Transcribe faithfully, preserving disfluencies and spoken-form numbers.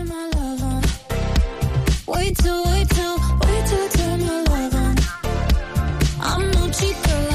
my love on. Way too, way too, way too turn my love on. I'm no cheater.